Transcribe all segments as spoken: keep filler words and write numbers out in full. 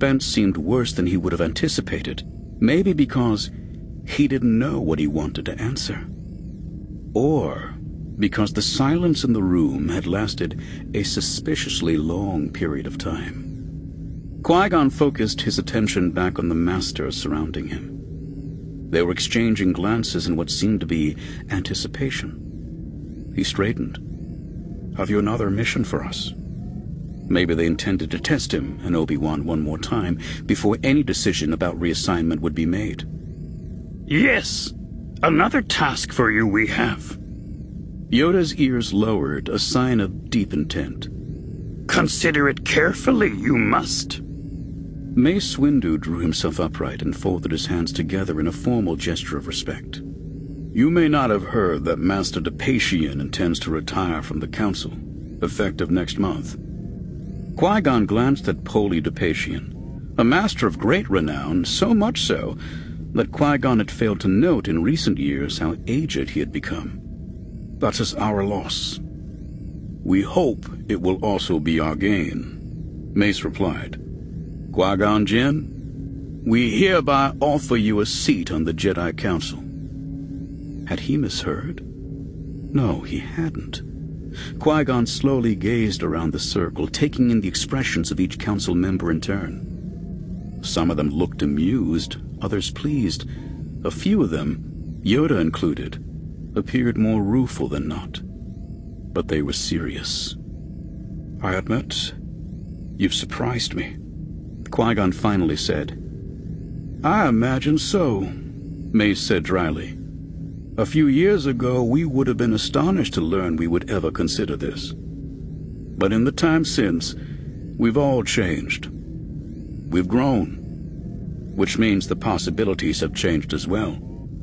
suspense seemed worse than he would have anticipated, maybe because he didn't know what he wanted to answer. Or because the silence in the room had lasted a suspiciously long period of time. Qui-Gon focused his attention back on the master surrounding him. They were exchanging glances in what seemed to be anticipation. He straightened. "Have you another mission for us?" Maybe they intended to test him and Obi-Wan one more time before any decision about reassignment would be made. "Yes, another task for you we have." Yoda's ears lowered, a sign of deep intent. "Consider it carefully, you must." Mace Windu drew himself upright and folded his hands together in a formal gesture of respect. "You may not have heard that Master Depatian intends to retire from the Council, effective next month." Qui-Gon glanced at Poli Depatian, a master of great renown, so much so that Qui-Gon had failed to note in recent years how aged he had become. "That is our loss. We hope it will also be our gain," Mace replied. "Qui-Gon Jinn, we hereby offer you a seat on the Jedi Council." Had he misheard? No, he hadn't. Qui-Gon slowly gazed around the circle, taking in the expressions of each council member in turn. Some of them looked amused, others pleased. A few of them, Yoda included, appeared more rueful than not. But they were serious. "I admit, you've surprised me," Qui-Gon finally said. "I imagine so," Mace said dryly. "A few years ago, we would have been astonished to learn we would ever consider this. But in the time since, we've all changed. We've grown, which means the possibilities have changed as well."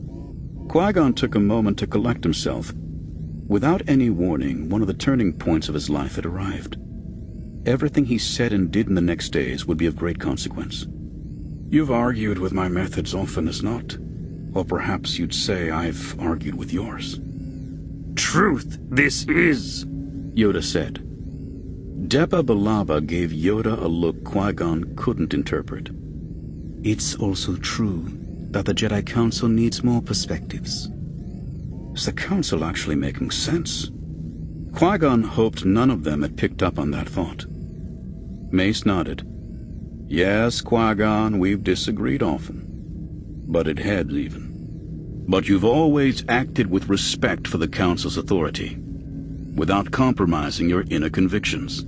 Qui-Gon took a moment to collect himself. Without any warning, one of the turning points of his life had arrived. Everything he said and did in the next days would be of great consequence. "You've argued with my methods often as not. Or perhaps you'd say I've argued with yours." "Truth, this is," Yoda said. Depa Billaba gave Yoda a look Qui-Gon couldn't interpret. "It's also true that the Jedi Council needs more perspectives." Is the Council actually making sense? Qui-Gon hoped none of them had picked up on that thought. Mace nodded. "Yes, Qui-Gon, we've disagreed often. Butted heads even. But you've always acted with respect for the Council's authority, without compromising your inner convictions.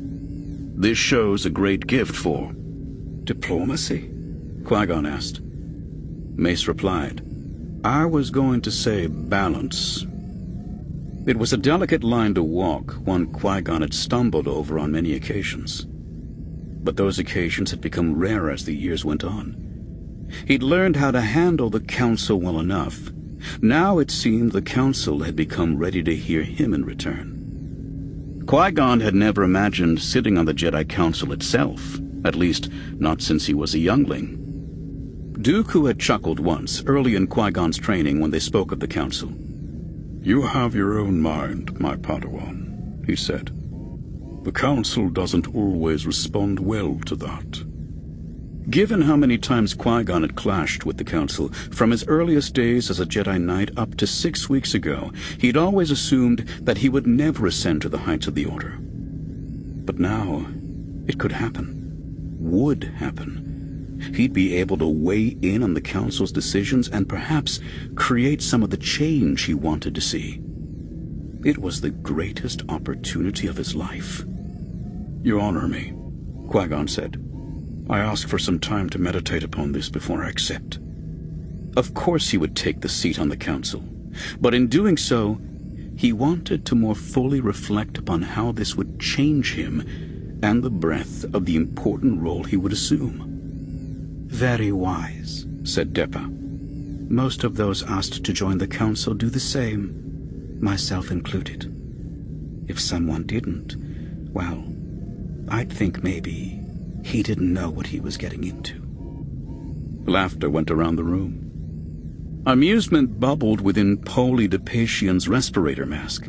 This shows a great gift for..." "Diplomacy?" Qui-Gon asked. Mace replied, "I was going to say balance." It was a delicate line to walk, one Qui-Gon had stumbled over on many occasions. But those occasions had become rare as the years went on. He'd learned how to handle the Council well enough. Now it seemed the Council had become ready to hear him in return. Qui-Gon had never imagined sitting on the Jedi Council itself, at least not since he was a youngling. Dooku had chuckled once, early in Qui-Gon's training when they spoke of the Council. "You have your own mind, my Padawan," he said. "The Council doesn't always respond well to that." Given how many times Qui-Gon had clashed with the Council, from his earliest days as a Jedi Knight up to six weeks ago, he'd always assumed that he would never ascend to the heights of the Order. But now, it could happen. Would happen. He'd be able to weigh in on the Council's decisions and perhaps create some of the change he wanted to see. It was the greatest opportunity of his life. "You honor me," Qui-Gon said. "I ask for some time to meditate upon this before I accept." Of course he would take the seat on the Council, but in doing so, he wanted to more fully reflect upon how this would change him and the breadth of the important role he would assume. "Very wise," said Depa. "Most of those asked to join the Council do the same, myself included. If someone didn't, well, I'd think maybe he didn't know what he was getting into." Laughter went around the room. Amusement bubbled within Poli Depatian's respirator mask.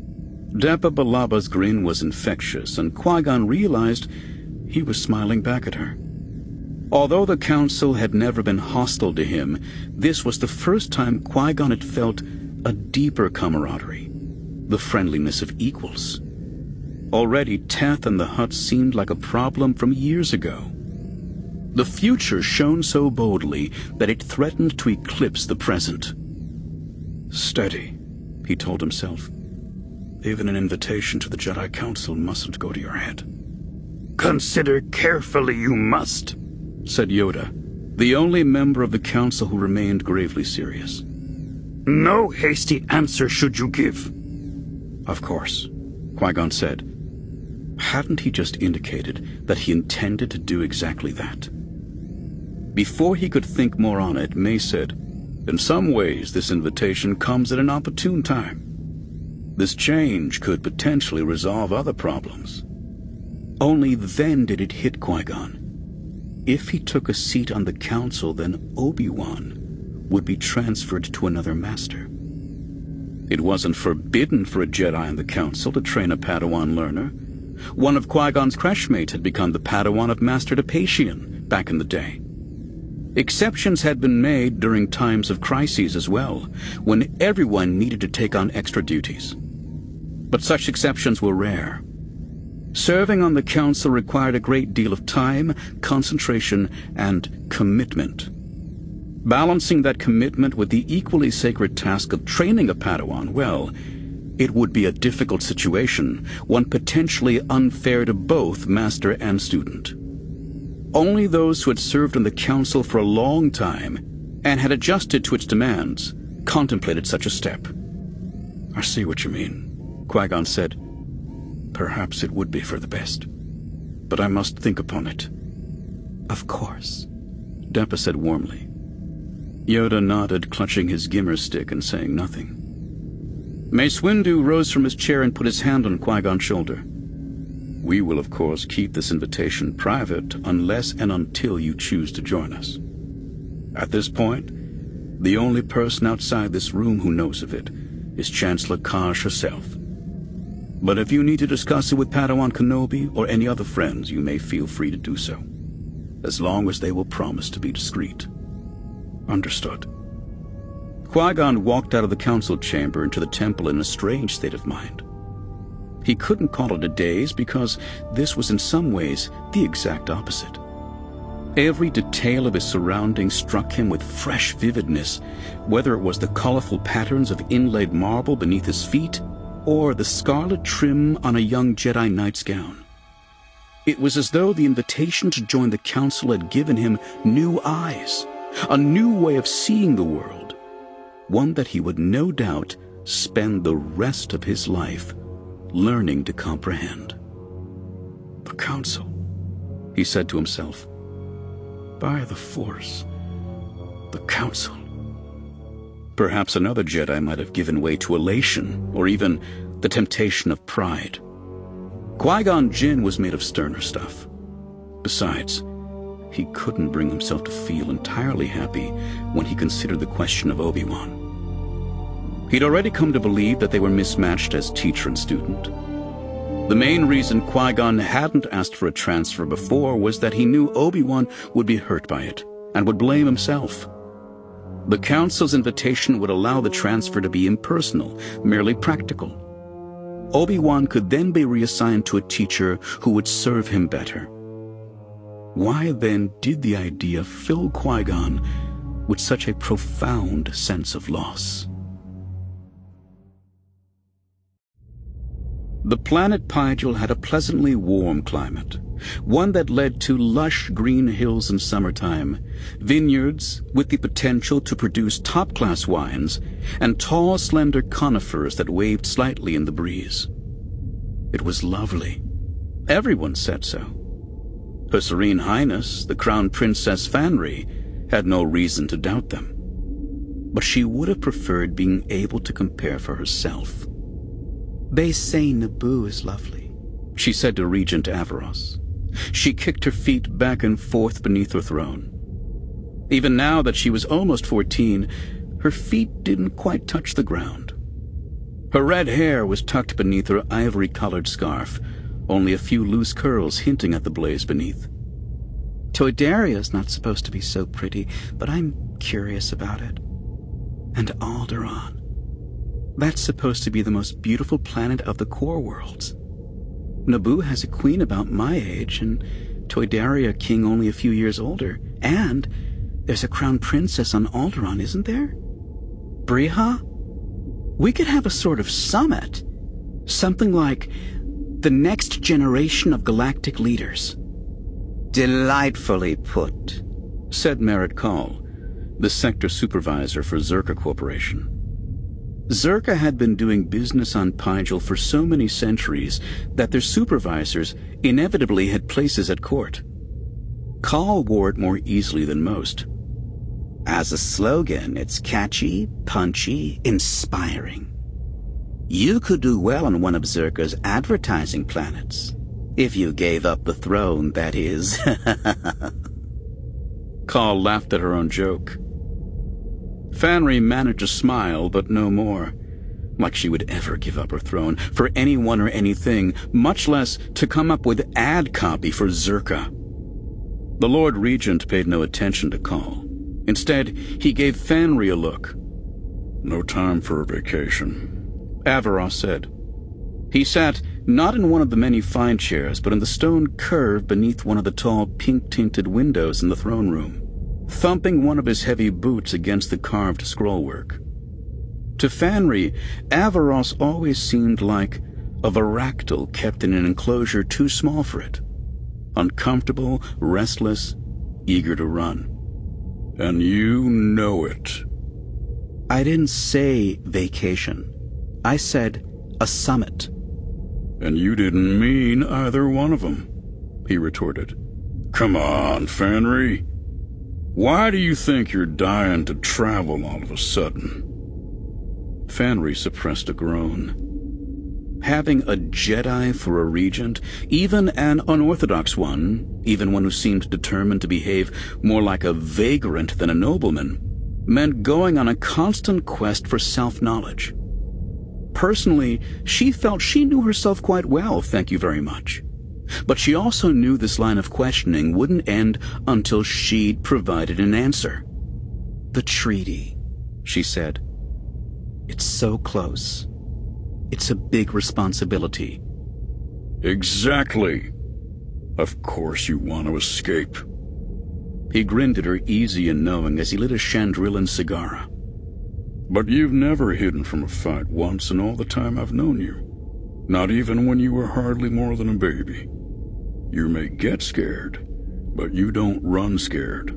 Depa Billaba's grin was infectious, and Qui-Gon realized he was smiling back at her. Although the Council had never been hostile to him, this was the first time Qui-Gon had felt a deeper camaraderie, the friendliness of equals. Already, Teth and the Hutts seemed like a problem from years ago. The future shone so boldly that it threatened to eclipse the present. Steady, he told himself. Even an invitation to the Jedi Council mustn't go to your head. Consider carefully, you must, said Yoda, the only member of the Council who remained gravely serious. No hasty answer should you give. Of course, Qui-Gon said. Hadn't he just indicated that he intended to do exactly that? Before he could think more on it, May said, in some ways this invitation comes at an opportune time. This change could potentially resolve other problems. Only then did it hit Qui-Gon. If he took a seat on the Council, then Obi-Wan would be transferred to another master. It wasn't forbidden for a Jedi in the Council to train a Padawan learner. One of Qui-Gon's crashmates had become the Padawan of Master Depatian back in the day. Exceptions had been made during times of crises as well, when everyone needed to take on extra duties. But such exceptions were rare. Serving on the Council required a great deal of time, concentration, and commitment. Balancing that commitment with the equally sacred task of training a Padawan, well, it would be a difficult situation, one potentially unfair to both master and student. Only those who had served on the Council for a long time and had adjusted to its demands contemplated such a step. I see what you mean, Qui-Gon said. Perhaps it would be for the best, but I must think upon it. Of course, Depa said warmly. Yoda nodded, clutching his gimmer stick and saying nothing. Mace Windu rose from his chair and put his hand on Qui-Gon's shoulder. We will, of course, keep this invitation private unless and until you choose to join us. At this point, the only person outside this room who knows of it is Chancellor Kaj herself. But if you need to discuss it with Padawan Kenobi or any other friends, you may feel free to do so, as long as they will promise to be discreet. Understood. Qui-Gon walked out of the council chamber into the temple in a strange state of mind. He couldn't call it a daze because this was in some ways the exact opposite. Every detail of his surroundings struck him with fresh vividness, whether it was the colorful patterns of inlaid marble beneath his feet or the scarlet trim on a young Jedi Knight's gown. It was as though the invitation to join the council had given him new eyes, a new way of seeing the world, one that he would no doubt spend the rest of his life learning to comprehend. The Council, he said to himself. By the Force, the Council. Perhaps another Jedi might have given way to elation, or even the temptation of pride. Qui-Gon Jinn was made of sterner stuff. Besides, he couldn't bring himself to feel entirely happy when he considered the question of Obi-Wan. He'd already come to believe that they were mismatched as teacher and student. The main reason Qui-Gon hadn't asked for a transfer before was that he knew Obi-Wan would be hurt by it and would blame himself. The Council's invitation would allow the transfer to be impersonal, merely practical. Obi-Wan could then be reassigned to a teacher who would serve him better. Why then did the idea fill Qui-Gon with such a profound sense of loss? The planet Pygel had a pleasantly warm climate, one that led to lush green hills in summertime, vineyards with the potential to produce top-class wines, and tall, slender conifers that waved slightly in the breeze. It was lovely. Everyone said so. Her Serene Highness, the Crown Princess Fanry, had no reason to doubt them. But she would have preferred being able to compare for herself. They say Naboo is lovely, she said to Regent Averos. She kicked her feet back and forth beneath her throne. Even now that she was almost fourteen, her feet didn't quite touch the ground. Her red hair was tucked beneath her ivory-colored scarf, only a few loose curls hinting at the blaze beneath. Toydaria's not supposed to be so pretty, but I'm curious about it. And Alderaan. That's supposed to be the most beautiful planet of the core worlds. Naboo has a queen about my age, and Toydaria king only a few years older. And there's a crown princess on Alderaan, isn't there? Briha? We could have a sort of summit. Something like the next generation of galactic leaders. Delightfully put, said Merritt Call, the sector supervisor for Zerka Corporation. Zerka had been doing business on Pygel for so many centuries that their supervisors inevitably had places at court. Call wore it more easily than most. As a slogan, it's catchy, punchy, inspiring. You could do well on one of Zerka's advertising planets. If you gave up the throne, that is. Call laughed at her own joke. Fanry managed to smile, but no more. Like she would ever give up her throne for anyone or anything, much less to come up with ad copy for Zerka. The Lord Regent paid no attention to Call. Instead, he gave Fanry a look. No time for a vacation, Avaros said. He sat not in one of the many fine chairs, but in the stone curve beneath one of the tall pink-tinted windows in the throne room, thumping one of his heavy boots against the carved scrollwork. To Fanry, Avaros always seemed like a varactyl kept in an enclosure too small for it. Uncomfortable, restless, eager to run. And you know it. I didn't say vacation. I said a summit. And you didn't mean either one of them, he retorted. Come on, Fanry. Why do you think you're dying to travel all of a sudden? Fanry suppressed a groan. Having a Jedi for a regent, even an unorthodox one, even one who seemed determined to behave more like a vagrant than a nobleman, meant going on a constant quest for self-knowledge. Personally, she felt she knew herself quite well, thank you very much. But she also knew this line of questioning wouldn't end until she'd provided an answer. The treaty, she said. It's so close. It's a big responsibility. Exactly. Of course you want to escape. He grinned at her, easy and knowing, as he lit a Chandrilan cigar. But you've never hidden from a fight once in all the time I've known you. Not even when you were hardly more than a baby. You may get scared, but you don't run scared.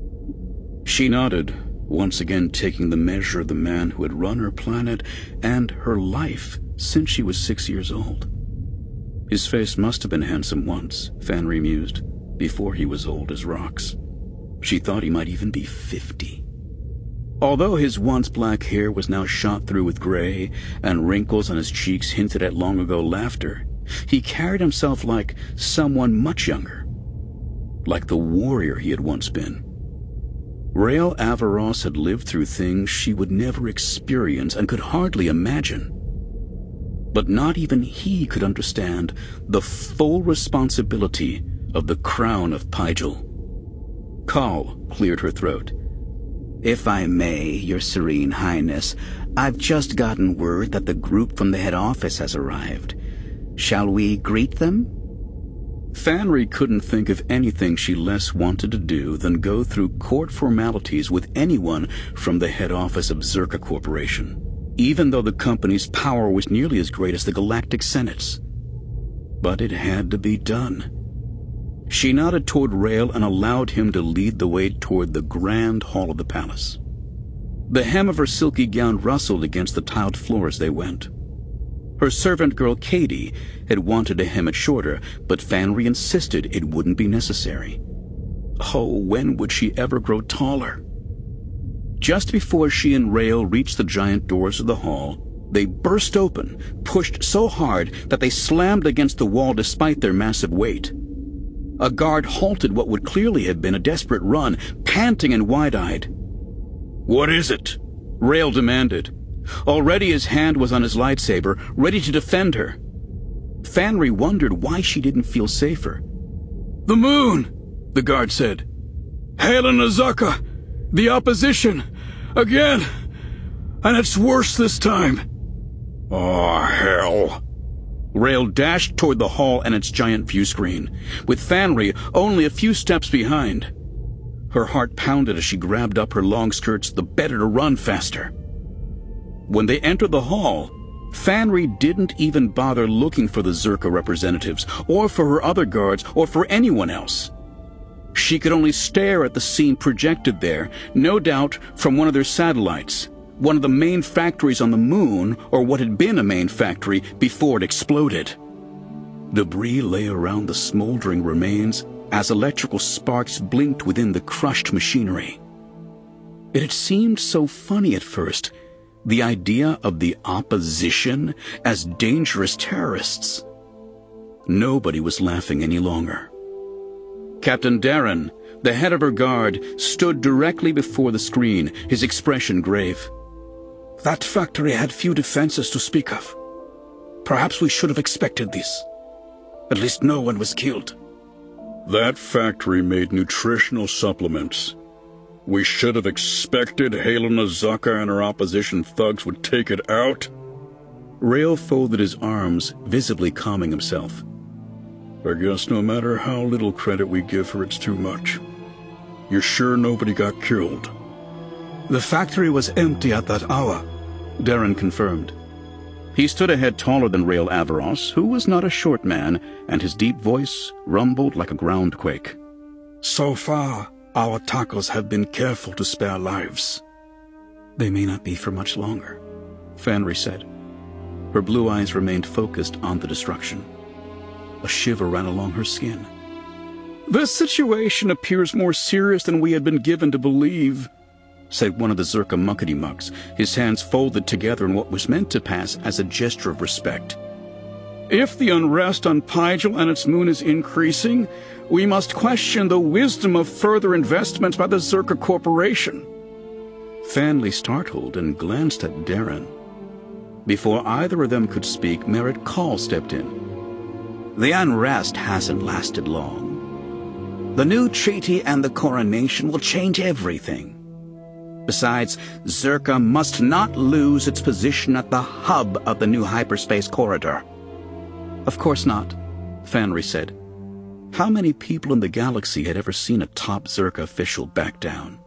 She nodded, once again taking the measure of the man who had run her planet and her life since she was six years old. His face must have been handsome once, Fanry mused, before he was old as rocks. She thought he might even be fifty. Although his once black hair was now shot through with gray, and wrinkles on his cheeks hinted at long-ago laughter, he carried himself like someone much younger, like the warrior he had once been. Rael Avaros had lived through things she would never experience and could hardly imagine. But not even he could understand the full responsibility of the crown of Pygel. Call cleared her throat. If I may, Your Serene Highness, I've just gotten word that the group from the head office has arrived. Shall we greet them? Fanry couldn't think of anything she less wanted to do than go through court formalities with anyone from the head office of Zerka Corporation, even though the company's power was nearly as great as the Galactic Senate's. But it had to be done. She nodded toward Rael and allowed him to lead the way toward the grand hall of the palace. The hem of her silky gown rustled against the tiled floor as they went. Her servant girl Katie had wanted to hem it shorter, but Fanry insisted it wouldn't be necessary. Oh, when would she ever grow taller? Just before she and Rael reached the giant doors of the hall, they burst open, pushed so hard that they slammed against the wall despite their massive weight. A guard halted what would clearly have been a desperate run, panting and wide-eyed. "What is it?" Rael demanded. Already his hand was on his lightsaber, ready to defend her. Fanry wondered why she didn't feel safer. "The moon!" The guard said. "Helena Zucca! The opposition! Again! And it's worse this time!" "Oh, hell!" Rael dashed toward the hall and its giant view screen, with Fanry only a few steps behind. Her heart pounded as she grabbed up her long skirts, the better to run faster. When they entered the hall, Fanry didn't even bother looking for the Zerka representatives, or for her other guards, or for anyone else. She could only stare at the scene projected there, no doubt from one of their satellites, one of the main factories on the moon, or what had been a main factory before it exploded. Debris lay around the smoldering remains as electrical sparks blinked within the crushed machinery. It had seemed so funny at first, the idea of the opposition as dangerous terrorists. Nobody was laughing any longer. Captain Darren, the head of her guard, stood directly before the screen, his expression grave. "That factory had few defenses to speak of. Perhaps we should have expected this. At least no one was killed." "That factory made nutritional supplements. We should have expected Helena Zucca and her opposition thugs would take it out." Rael folded his arms, visibly calming himself. "I guess no matter how little credit we give her, it's too much. You're sure nobody got killed?" "The factory was empty at that hour," Darren confirmed. He stood a head taller than Rael Averross, who was not a short man, and his deep voice rumbled like a groundquake. "So far, our attackers have been careful to spare lives." "They may not be for much longer," Fanry said. Her blue eyes remained focused on the destruction. A shiver ran along her skin. "This situation appears more serious than we had been given to believe," said one of the Zerka muckety-mucks, his hands folded together in what was meant to pass as a gesture of respect. "If the unrest on Pygel and its moon is increasing, we must question the wisdom of further investments by the Zerka Corporation." Fanley startled and glanced at Darren. Before either of them could speak, Merritt Call stepped in. "The unrest hasn't lasted long. The new treaty and the coronation will change everything. Besides, Zerka must not lose its position at the hub of the new hyperspace corridor." "Of course not," Fanry said. How many people in the galaxy had ever seen a top Zerka official back down?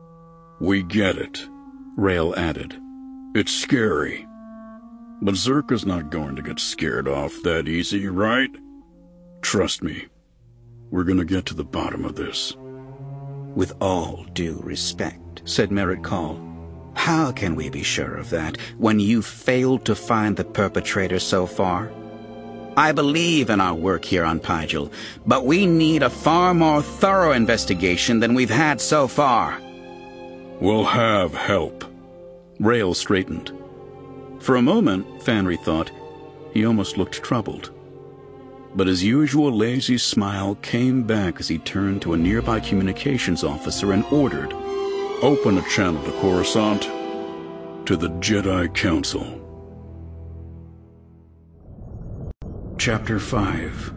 "We get it," Rael added. "It's scary. But Zerka's not going to get scared off that easy, right? Trust me, we're going to get to the bottom of this." "With all due respect," said Merritt Call, "how can we be sure of that when you've failed to find the perpetrator so far? I believe in our work here on Pygel, but we need a far more thorough investigation than we've had so far." "We'll have help." Rael straightened. For a moment, Fanry thought, he almost looked troubled. But his usual lazy smile came back as he turned to a nearby communications officer and ordered, "Open a channel to Coruscant, to the Jedi Council." Chapter five.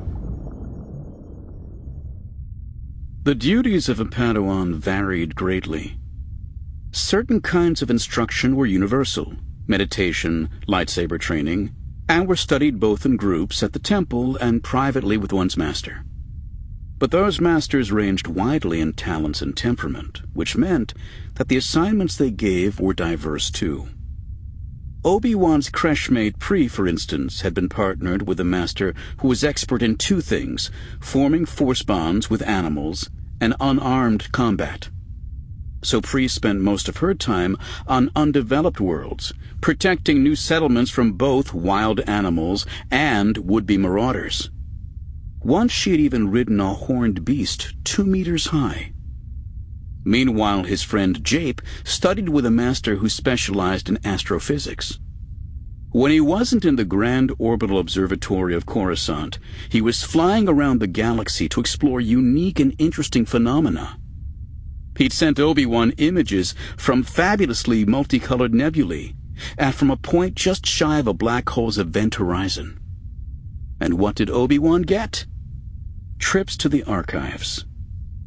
The duties of a Padawan varied greatly. Certain kinds of instruction were universal, meditation, lightsaber training, and were studied both in groups at the temple and privately with one's master. But those masters ranged widely in talents and temperament, which meant that the assignments they gave were diverse too. Obi-Wan's creshmate Pre, for instance, had been partnered with a master who was expert in two things: forming force bonds with animals and unarmed combat. So Pre spent most of her time on undeveloped worlds, protecting new settlements from both wild animals and would-be marauders. Once she had even ridden a horned beast two meters high. Meanwhile, his friend Jape studied with a master who specialized in astrophysics. When he wasn't in the Grand Orbital Observatory of Coruscant, he was flying around the galaxy to explore unique and interesting phenomena. He'd sent Obi-Wan images from fabulously multicolored nebulae, and from a point just shy of a black hole's event horizon. And what did Obi-Wan get? Trips to the archives.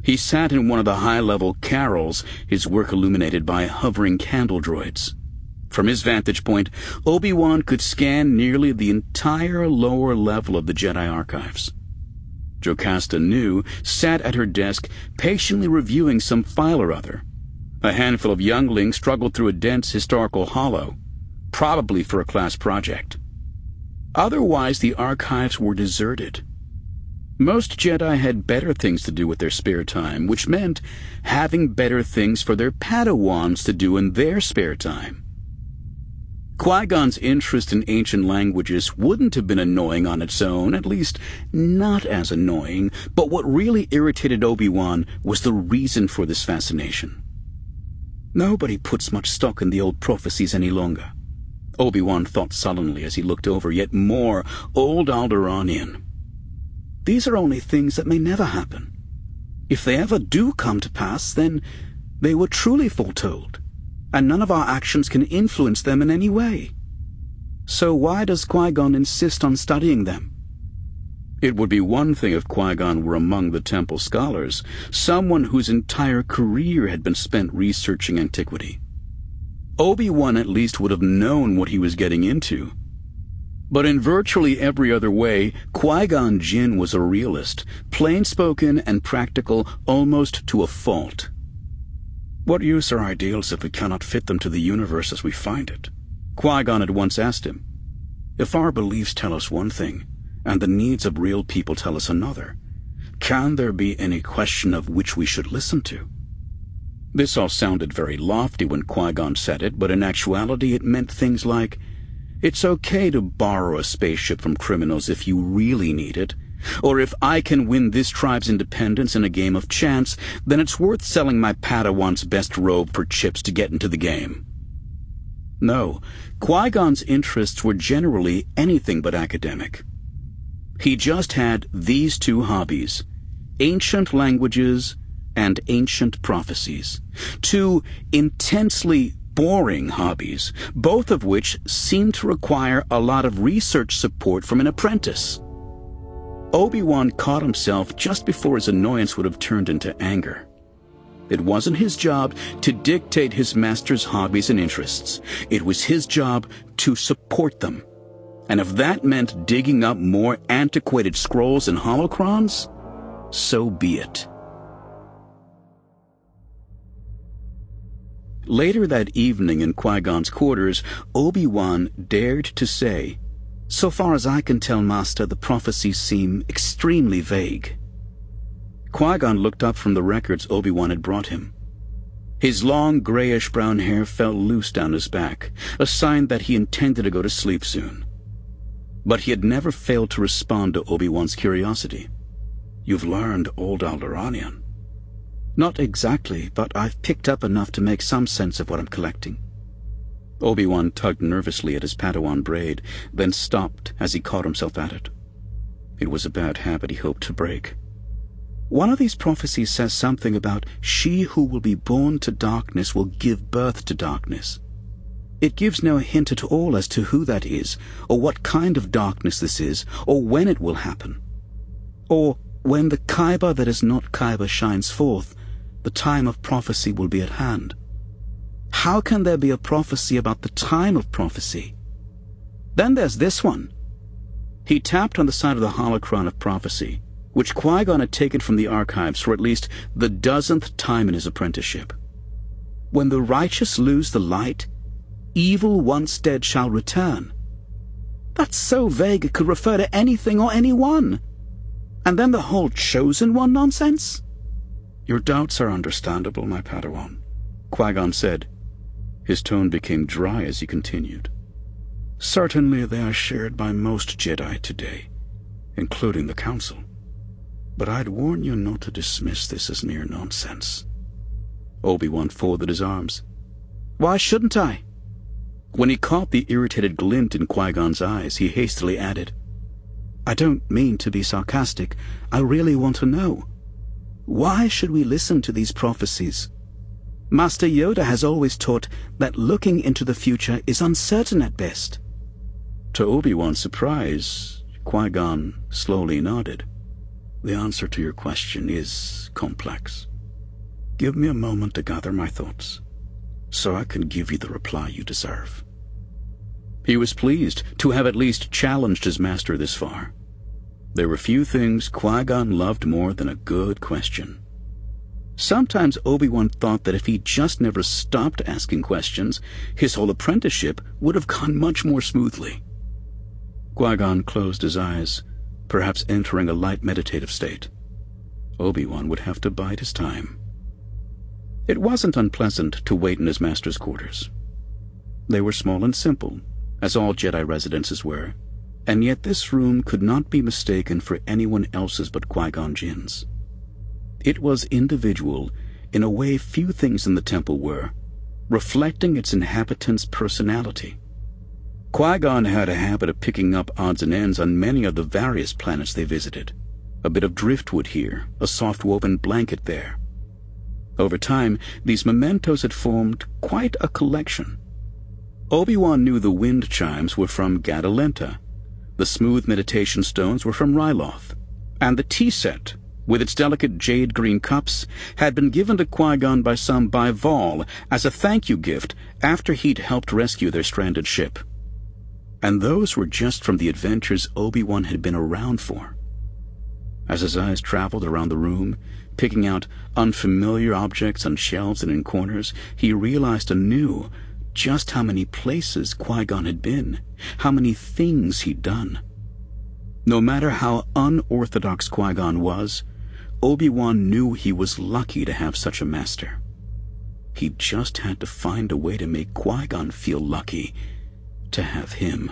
He sat in one of the high-level carrels, his work illuminated by hovering candle droids. From his vantage point, Obi-Wan could scan nearly the entire lower level of the Jedi archives. Jocasta Nu sat at her desk, patiently reviewing some file or other. A handful of younglings struggled through a dense historical hollow, probably for a class project. Otherwise, the archives were deserted. Most Jedi had better things to do with their spare time, which meant having better things for their Padawans to do in their spare time. Qui-Gon's interest in ancient languages wouldn't have been annoying on its own, at least not as annoying, but what really irritated Obi-Wan was the reason for this fascination. Nobody puts much stock in the old prophecies any longer, Obi-Wan thought sullenly as he looked over yet more old Alderaanian. These are only things that may never happen. If they ever do come to pass, then they were truly foretold, and none of our actions can influence them in any way. So why does Qui-Gon insist on studying them? It would be one thing if Qui-Gon were among the temple scholars, someone whose entire career had been spent researching antiquity. Obi-Wan at least would have known what he was getting into. But in virtually every other way, Qui-Gon Jinn was a realist, plain-spoken and practical almost to a fault. What use are ideals if we cannot fit them to the universe as we find it? Qui-Gon had once asked him. If our beliefs tell us one thing, and the needs of real people tell us another, can there be any question of which we should listen to? This all sounded very lofty when Qui-Gon said it, but in actuality it meant things like, it's okay to borrow a spaceship from criminals if you really need it, or if I can win this tribe's independence in a game of chance, then it's worth selling my Padawan's best robe for chips to get into the game. No, Qui-Gon's interests were generally anything but academic. He just had these two hobbies, ancient languages and ancient prophecies, two intensely boring hobbies, both of which seemed to require a lot of research support from an apprentice. Obi-Wan caught himself just before his annoyance would have turned into anger. It wasn't his job to dictate his master's hobbies and interests. It was his job to support them. And if that meant digging up more antiquated scrolls and holocrons, so be it. Later that evening in Qui-Gon's quarters, Obi-Wan dared to say, "So far as I can tell, Master, the prophecies seem extremely vague." Qui-Gon looked up from the records Obi-Wan had brought him. His long grayish-brown hair fell loose down his back, a sign that he intended to go to sleep soon. But he had never failed to respond to Obi-Wan's curiosity. "You've learned Old Alderaanian." "Not exactly, but I've picked up enough to make some sense of what I'm collecting." Obi-Wan tugged nervously at his Padawan braid, then stopped as he caught himself at it. It was a bad habit he hoped to break. "One of these prophecies says something about she who will be born to darkness will give birth to darkness. It gives no hint at all as to who that is, or what kind of darkness this is, or when it will happen. Or when the Kaiba that is not Kaiba shines forth, the time of prophecy will be at hand. How can there be a prophecy about the time of prophecy? Then there's this one." He tapped on the side of the holocron of prophecy, which Qui-Gon had taken from the archives for at least the dozenth time in his apprenticeship. "When the righteous lose the light, evil once dead shall return." That's so vague it could refer to anything or anyone. And then the whole chosen one nonsense? "Your doubts are understandable, my Padawan," Qui-Gon said. His tone became dry as he continued. "Certainly they are shared by most Jedi today, including the Council. But I'd warn you not to dismiss this as mere nonsense." Obi-Wan folded his arms. "Why shouldn't I?" When he caught the irritated glint in Qui-Gon's eyes, he hastily added, "I don't mean to be sarcastic. I really want to know. Why should we listen to these prophecies? Master Yoda has always taught that looking into the future is uncertain at best." To Obi-Wan's surprise, Qui-Gon slowly nodded. The answer to your question is complex. Give me a moment to gather my thoughts, so I can give you the reply you deserve." He was pleased to have at least challenged his master this far. There were few things Qui-Gon loved more than a good question. Sometimes Obi-Wan thought that if he just never stopped asking questions, his whole apprenticeship would have gone much more smoothly. Qui-Gon closed his eyes, perhaps entering a light meditative state. Obi-Wan would have to bide his time. It wasn't unpleasant to wait in his master's quarters. They were small and simple, as all Jedi residences were, and yet this room could not be mistaken for anyone else's but Qui-Gon Jinn's. It was individual in a way few things in the temple were, reflecting its inhabitants' personality. Qui-Gon had a habit of picking up odds and ends on many of the various planets they visited. A bit of driftwood here, a soft woven blanket there. Over time, these mementos had formed quite a collection. Obi-Wan knew the wind chimes were from Gadalenta, the smooth meditation stones were from Ryloth, and the tea set, with its delicate jade-green cups, had been given to Qui-Gon by some Baival as a thank-you gift after he'd helped rescue their stranded ship. And those were just from the adventures Obi-Wan had been around for. As his eyes traveled around the room, picking out unfamiliar objects on shelves and in corners, he realized anew just how many places Qui-Gon had been, how many things he'd done. No matter how unorthodox Qui-Gon was, Obi-Wan knew he was lucky to have such a master. He just had to find a way to make Qui-Gon feel lucky to have him.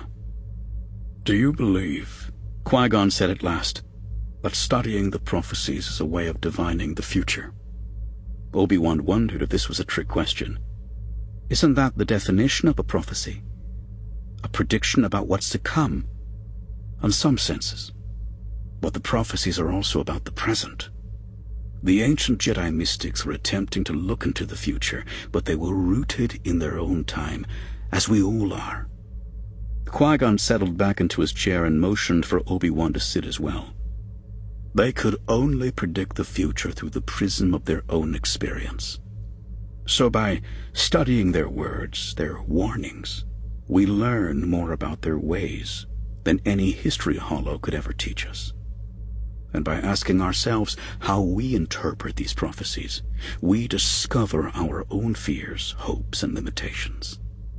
"Do you believe," Qui-Gon said at last, "that studying the prophecies is a way of divining the future?" Obi-Wan wondered if this was a trick question. Isn't that the definition of a prophecy? A prediction about what's to come? In some senses. But the prophecies are also about the present. The ancient Jedi mystics were attempting to look into the future, but they were rooted in their own time, as we all are. Qui-Gon settled back into his chair and motioned for Obi-Wan to sit as well. They could only predict the future through the prism of their own experience. So by studying their words, their warnings, we learn more about their ways than any history hollow could ever teach us. And by asking ourselves how we interpret these prophecies, we discover our own fears, hopes, and limitations.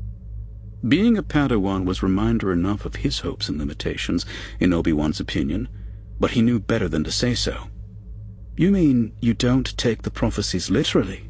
Being a Padawan was reminder enough of his hopes and limitations, in Obi-Wan's opinion, but he knew better than to say so. "You mean you don't take the prophecies literally?"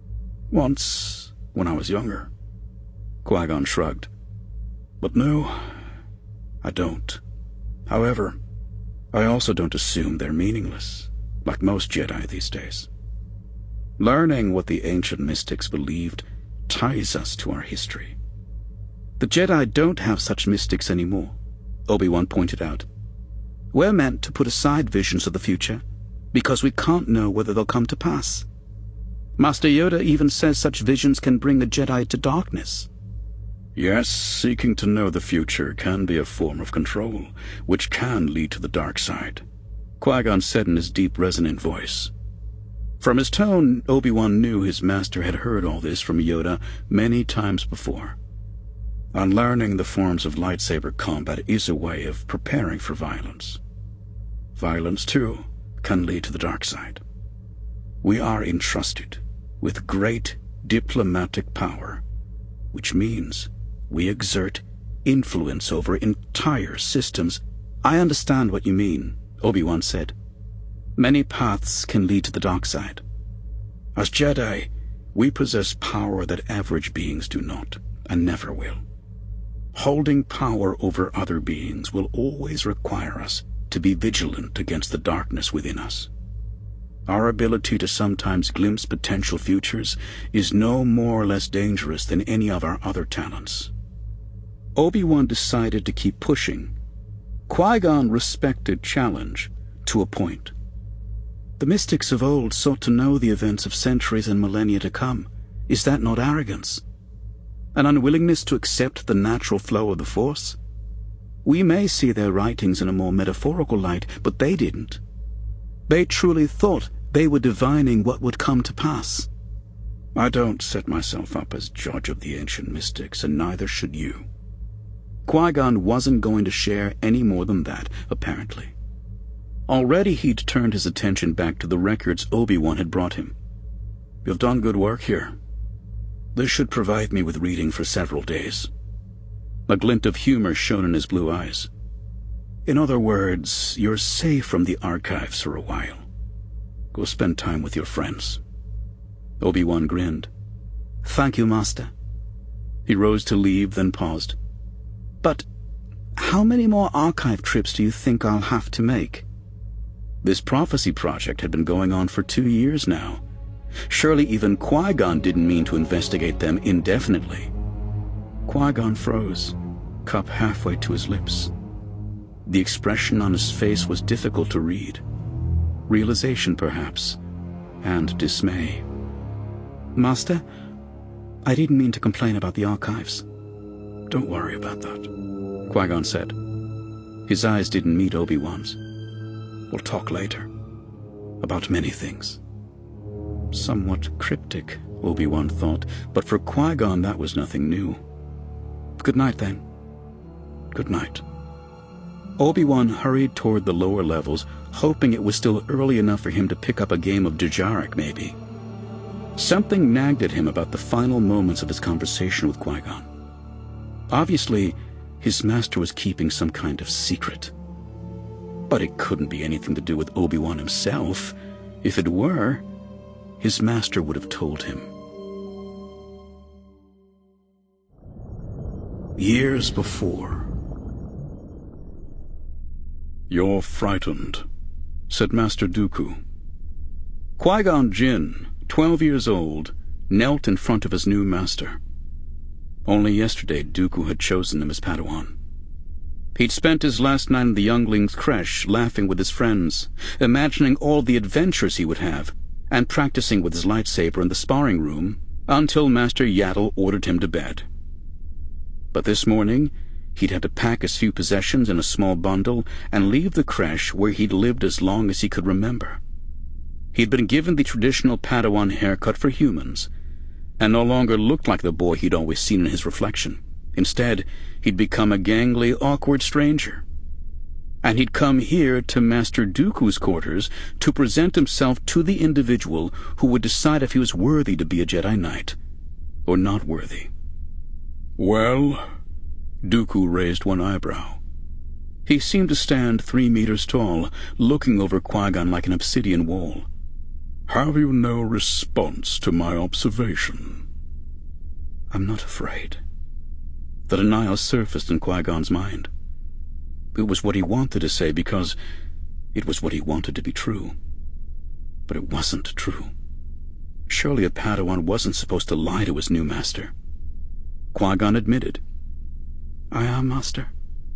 "Once, when I was younger." Qui-Gon shrugged. "But no, I don't. However, I also don't assume they're meaningless, like most Jedi these days. Learning what the ancient mystics believed ties us to our history. The Jedi don't have such mystics anymore," Obi-Wan pointed out. "We're meant to put aside visions of the future, because we can't know whether they'll come to pass. Master Yoda even says such visions can bring a Jedi to darkness." Yes, seeking to know the future can be a form of control, which can lead to the dark side, Qui-Gon said in his deep, resonant voice. From his tone, Obi-Wan knew his master had heard all this from Yoda many times before. Unlearning the forms of lightsaber combat is a way of preparing for violence. Violence, too, can lead to the dark side. We are entrusted with great diplomatic power, which means we exert influence over entire systems. "I understand what you mean," Obi-Wan said. "Many paths can lead to the dark side. As Jedi, we possess power that average beings do not, and never will. Holding power over other beings will always require us to be vigilant against the darkness within us. Our ability to sometimes glimpse potential futures is no more or less dangerous than any of our other talents." Obi-Wan decided to keep pushing. Qui-Gon respected challenge to a point. The mystics of old sought to know the events of centuries and millennia to come. Is that not arrogance? An unwillingness to accept the natural flow of the Force? We may see their writings in a more metaphorical light, but they didn't. They truly thought they were divining what would come to pass. I don't set myself up as judge of the ancient mystics, and neither should you. Qui-Gon wasn't going to share any more than that, apparently. Already he'd turned his attention back to the records Obi-Wan had brought him. You've done good work here. This should provide me with reading for several days. A glint of humor shone in his blue eyes. In other words, you're safe from the archives for a while. Go spend time with your friends. Obi-Wan grinned. Thank you, Master. He rose to leave, then paused. But how many more archive trips do you think I'll have to make? This prophecy project had been going on for two years now. Surely even Qui-Gon didn't mean to investigate them indefinitely. Qui-Gon froze, cup halfway to his lips. The expression on his face was difficult to read. Realization, perhaps, and dismay. Master, I didn't mean to complain about the archives. Don't worry about that, Qui-Gon said. His eyes didn't meet Obi-Wan's. We'll talk later. About many things. Somewhat cryptic, Obi-Wan thought, but for Qui-Gon that was nothing new. Good night, then. Good night. Obi-Wan hurried toward the lower levels, hoping it was still early enough for him to pick up a game of Dejarik, maybe. Something nagged at him about the final moments of his conversation with Qui-Gon. Obviously, his master was keeping some kind of secret. But it couldn't be anything to do with Obi-Wan himself. If it were, his master would have told him. Years before. You're frightened, said Master Dooku. Qui-Gon Jinn, twelve years old, knelt in front of his new master. Only yesterday Dooku had chosen him as Padawan. He'd spent his last night in the youngling's creche laughing with his friends, imagining all the adventures he would have, and practicing with his lightsaber in the sparring room until Master Yaddle ordered him to bed. But this morning, he'd had to pack his few possessions in a small bundle and leave the creche where he'd lived as long as he could remember. He'd been given the traditional Padawan haircut for humans, and no longer looked like the boy he'd always seen in his reflection. Instead, he'd become a gangly, awkward stranger. And he'd come here to Master Dooku's quarters to present himself to the individual who would decide if he was worthy to be a Jedi Knight, or not worthy. Well? Dooku raised one eyebrow. He seemed to stand three meters tall, looking over Qui-Gon like an obsidian wall. Have you no response to my observation? I'm not afraid. The denial surfaced in Qui-Gon's mind. It was what he wanted to say because it was what he wanted to be true. But it wasn't true. Surely a Padawan wasn't supposed to lie to his new master. Qui-Gon admitted. I am, Master.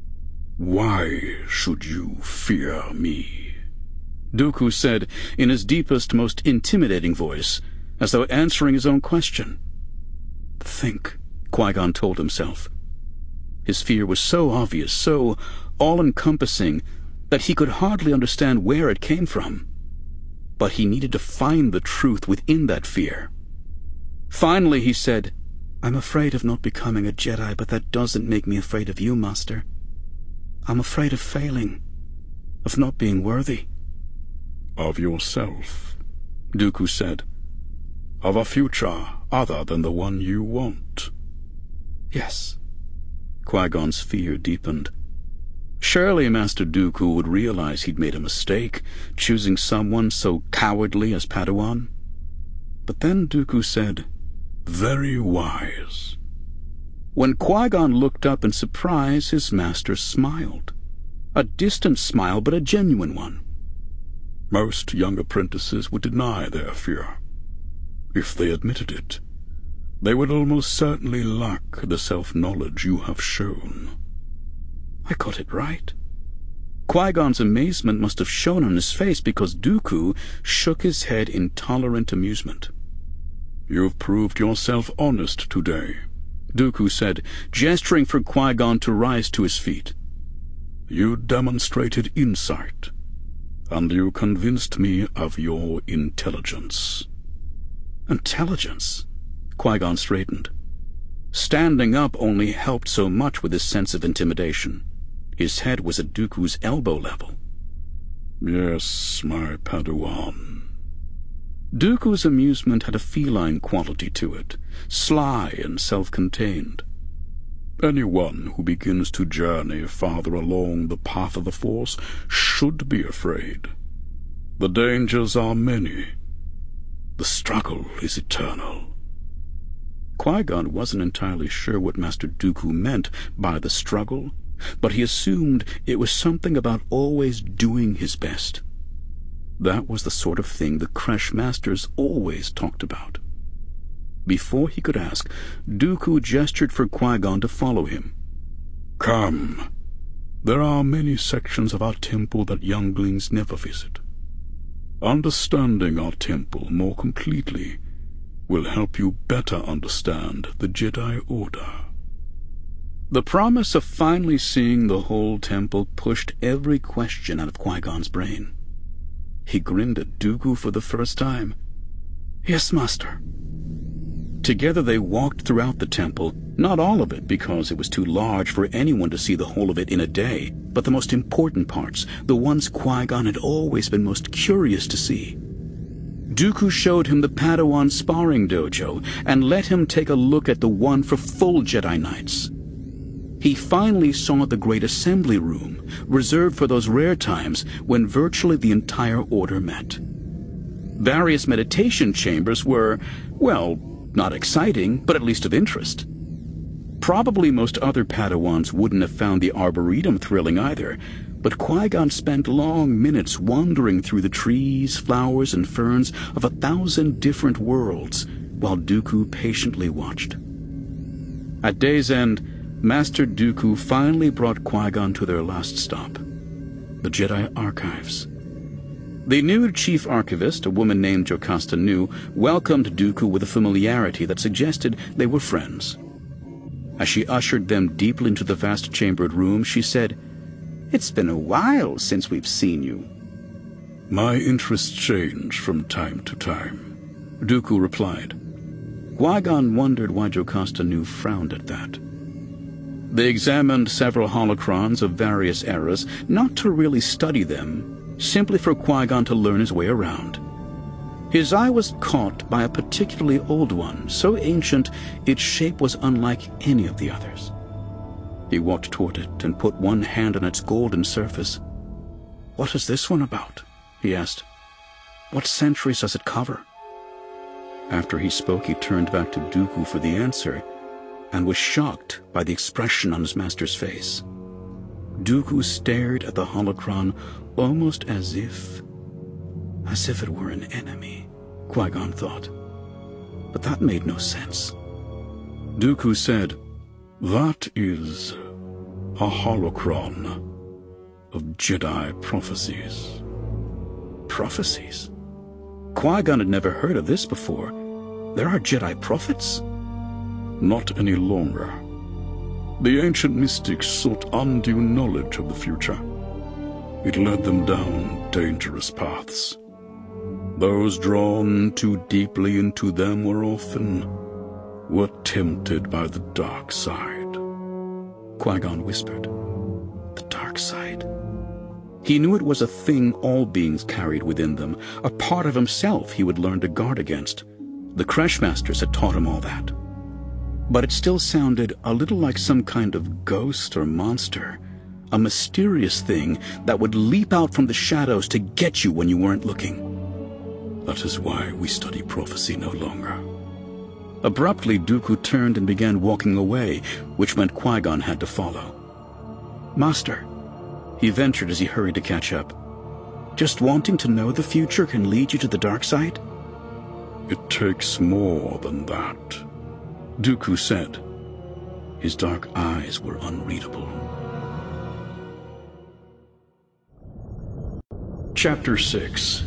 Why should you fear me? Dooku said in his deepest, most intimidating voice, as though answering his own question. Think, Qui-Gon told himself. His fear was so obvious, so all-encompassing, that he could hardly understand where it came from. But he needed to find the truth within that fear. Finally, he said, I'm afraid of not becoming a Jedi, but that doesn't make me afraid of you, Master. I'm afraid of failing, of not being worthy. Of yourself, Dooku said. Of a future other than the one you want. Yes. Qui-Gon's fear deepened. Surely Master Dooku would realize he'd made a mistake, choosing someone so cowardly as Padawan. But then Dooku said, Very wise. When Qui-Gon looked up in surprise, his master smiled. A distant smile, but a genuine one. Most young apprentices would deny their fear. If they admitted it, they would almost certainly lack the self-knowledge you have shown. I got it right. Qui-Gon's amazement must have shown on his face because Dooku shook his head in tolerant amusement. You've proved yourself honest today, Dooku said, gesturing for Qui-Gon to rise to his feet. You demonstrated insight, and you convinced me of your intelligence. Intelligence? Qui-Gon straightened. Standing up only helped so much with his sense of intimidation. His head was at Dooku's elbow level. Yes, my Padawan. Dooku's amusement had a feline quality to it, sly and self-contained. Anyone who begins to journey farther along the path of the Force should be afraid. The dangers are many. The struggle is eternal. Qui-Gon wasn't entirely sure what Master Dooku meant by the struggle, but he assumed it was something about always doing his best. That was the sort of thing the Kresh Masters always talked about. Before he could ask, Dooku gestured for Qui-Gon to follow him. Come. There are many sections of our temple that younglings never visit. Understanding our temple more completely will help you better understand the Jedi Order. The promise of finally seeing the whole temple pushed every question out of Qui-Gon's brain. He grinned at Dooku for the first time. "Yes, Master." Together they walked throughout the temple, not all of it because it was too large for anyone to see the whole of it in a day, but the most important parts, the ones Qui-Gon had always been most curious to see. Dooku showed him the Padawan sparring dojo and let him take a look at the one for full Jedi Knights. He finally saw the Great Assembly Room, reserved for those rare times when virtually the entire Order met. Various meditation chambers were, well, not exciting, but at least of interest. Probably most other Padawans wouldn't have found the Arboretum thrilling either, but Qui-Gon spent long minutes wandering through the trees, flowers, and ferns of a thousand different worlds, while Dooku patiently watched. At day's end, Master Dooku finally brought Qui-Gon to their last stop, the Jedi Archives. The new chief archivist, a woman named Jocasta Nu, welcomed Dooku with a familiarity that suggested they were friends. As she ushered them deeply into the vast chambered room, she said, "It's been a while since we've seen you." My interests change from time to time, Dooku replied. Qui-Gon wondered why Jocasta Nu frowned at that. They examined several holocrons of various eras, not to really study them, simply for Qui-Gon to learn his way around. His eye was caught by a particularly old one, so ancient its shape was unlike any of the others. He walked toward it and put one hand on its golden surface. "What is this one about?" he asked. "What centuries does it cover?" After he spoke, he turned back to Dooku for the answer, and was shocked by the expression on his master's face. Dooku stared at the holocron almost as if... as if it were an enemy, Qui-Gon thought. But that made no sense. Dooku said, "That is a holocron of Jedi prophecies." Prophecies? Qui-Gon had never heard of this before. There are Jedi prophets? Not any longer. The ancient mystics sought undue knowledge of the future. It led them down dangerous paths. Those drawn too deeply into them were often were tempted by the dark side. Qui-Gon whispered. The dark side? He knew it was a thing all beings carried within them, a part of himself he would learn to guard against. The Kresh Masters had taught him all that. But it still sounded a little like some kind of ghost or monster, a mysterious thing that would leap out from the shadows to get you when you weren't looking. That is why we study prophecy no longer. Abruptly, Dooku turned and began walking away, which meant Qui-Gon had to follow. "Master," he ventured as he hurried to catch up, "just wanting to know the future can lead you to the dark side?" It takes more than that, Dooku said. His dark eyes were unreadable. Chapter six.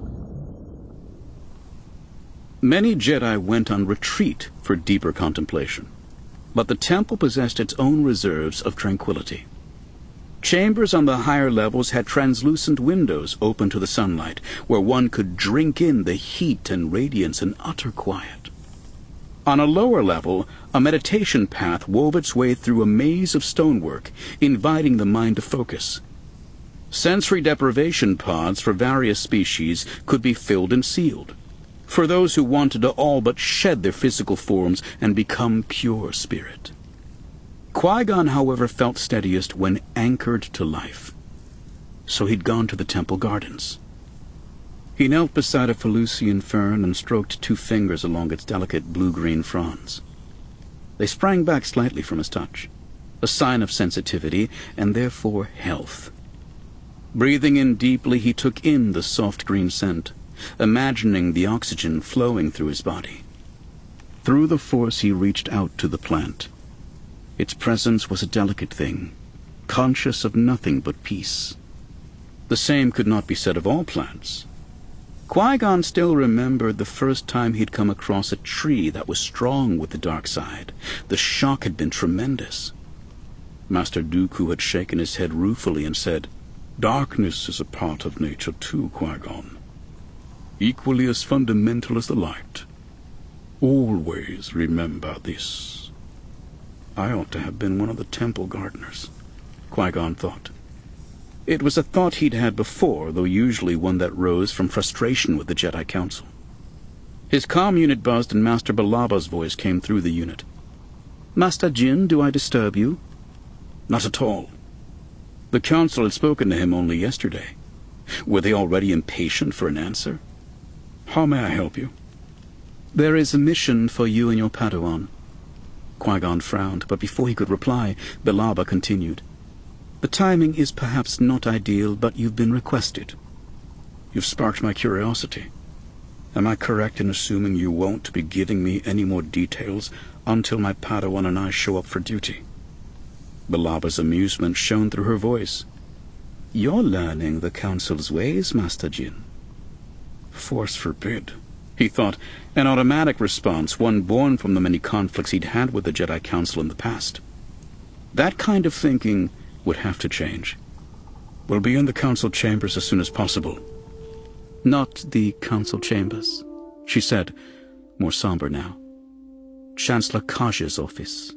Many Jedi went on retreat for deeper contemplation, but the temple possessed its own reserves of tranquility. Chambers on the higher levels had translucent windows open to the sunlight, where one could drink in the heat and radiance in utter quiet. On a lower level, a meditation path wove its way through a maze of stonework, inviting the mind to focus. Sensory deprivation pods for various species could be filled and sealed, for those who wanted to all but shed their physical forms and become pure spirit. Qui-Gon, however, felt steadiest when anchored to life. So he'd gone to the temple gardens. He knelt beside a Felucian fern and stroked two fingers along its delicate blue-green fronds. They sprang back slightly from his touch, a sign of sensitivity and therefore health. Breathing in deeply, he took in the soft green scent, imagining the oxygen flowing through his body. Through the force he reached out to the plant. Its presence was a delicate thing, conscious of nothing but peace. The same could not be said of all plants. Qui-Gon still remembered the first time he'd come across a tree that was strong with the dark side. The shock had been tremendous. Master Dooku had shaken his head ruefully and said, "Darkness is a part of nature too, Qui-Gon. Equally as fundamental as the light. Always remember this." I ought to have been one of the temple gardeners, Qui-Gon thought. It was a thought he'd had before, though usually one that rose from frustration with the Jedi Council. His comm unit buzzed and Master Balaba's voice came through the unit. "Master Jin, do I disturb you?" "Not at all." The Council had spoken to him only yesterday. Were they already impatient for an answer? "How may I help you?" "There is a mission for you and your Padawan." Qui-Gon frowned, but before he could reply, Balaba continued. "The timing is perhaps not ideal, but you've been requested." "You've sparked my curiosity. Am I correct in assuming you won't be giving me any more details until my Padawan and I show up for duty?" Balaba's amusement shone through her voice. "You're learning the Council's ways, Master Jin." Force forbid, he thought, an automatic response, one born from the many conflicts he'd had with the Jedi Council in the past. That kind of thinking would have to change. "We'll be in the Council chambers as soon as possible." "Not the Council chambers," she said, more somber now. "Chancellor Kaj's office."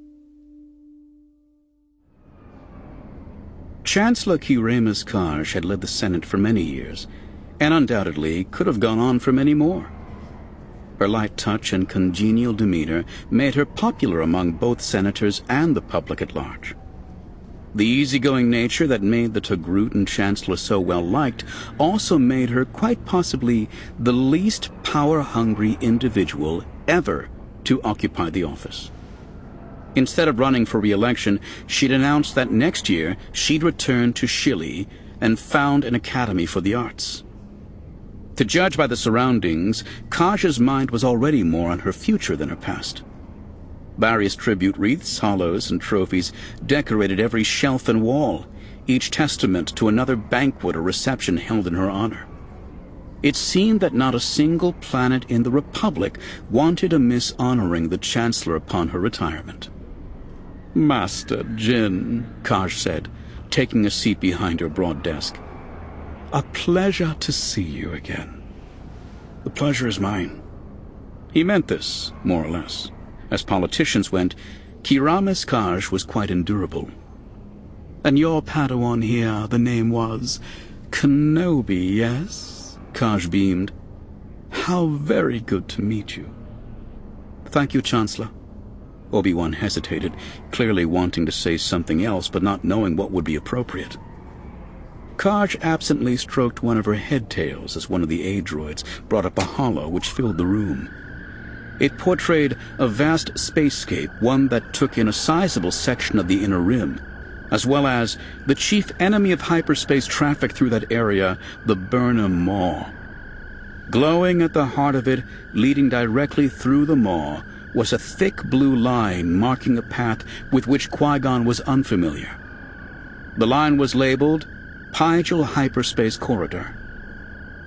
Chancellor Ki-Ramus Kaj had led the Senate for many years, and undoubtedly could have gone on for many more. Her light touch and congenial demeanor made her popular among both senators and the public at large. The easygoing nature that made the Togrutan Chancellor so well liked also made her quite possibly the least power-hungry individual ever to occupy the office. Instead of running for re-election, she'd announced that next year she'd return to Shili and found an academy for the arts. To judge by the surroundings, Kaj's mind was already more on her future than her past. Various tribute wreaths, hollows, and trophies decorated every shelf and wall, each testament to another banquet or reception held in her honor. It seemed that not a single planet in the Republic wanted to miss honoring the Chancellor upon her retirement. "Master Jin," Kaj said, taking a seat behind her broad desk. "A pleasure to see you again." "The pleasure is mine." He meant this, more or less. As politicians went, Ki-Ramus Kaj was quite endurable. "And your Padawan here, the name was Kenobi, yes?" Kaj beamed. "How very good to meet you." "Thank you, Chancellor." Obi-Wan hesitated, clearly wanting to say something else but not knowing what would be appropriate. Kaj absently stroked one of her head tails as one of the A-droids brought up a hollow which filled the room. It portrayed a vast spacescape, one that took in a sizable section of the inner rim, as well as the chief enemy of hyperspace traffic through that area, the Burnham Maw. Glowing at the heart of it, leading directly through the maw, was a thick blue line marking a path with which Qui-Gon was unfamiliar. The line was labeled Pygel Hyperspace Corridor.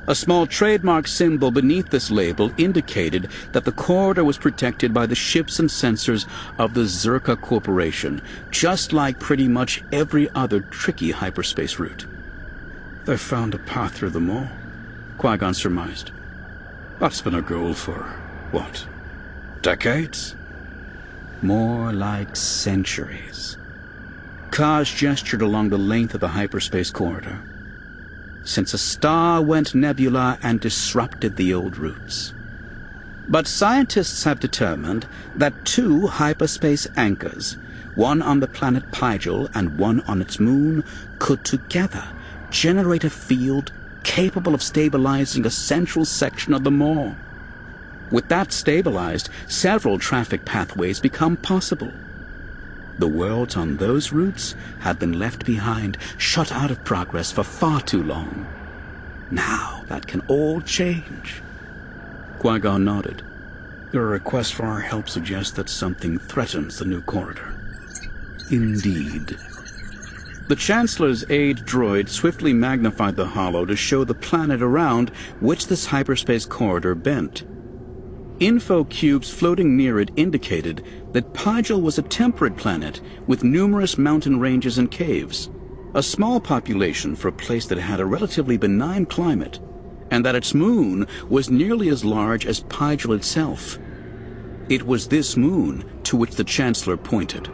A small trademark symbol beneath this label indicated that the corridor was protected by the ships and sensors of the Zerka Corporation, just like pretty much every other tricky hyperspace route. They've found a path through them all, Qui-Gon surmised. That's been a goal for, what, decades? More like centuries. Kaj gestured along the length of the hyperspace corridor. Since a star went nebula and disrupted the old routes. But scientists have determined that two hyperspace anchors, one on the planet Pygel and one on its moon, could together generate a field capable of stabilizing a central section of the Maw. With that stabilized, several traffic pathways become possible. The worlds on those routes had been left behind, shut out of progress for far too long. Now that can all change. Qui-Gon nodded. Your request for our help suggests that something threatens the new corridor. Indeed. The Chancellor's aide droid swiftly magnified the holo to show the planet around which this hyperspace corridor bent. Info cubes floating near it indicated that Pygel was a temperate planet with numerous mountain ranges and caves, a small population for a place that had a relatively benign climate, and that its moon was nearly as large as Pygel itself. It was this moon to which the Chancellor pointed.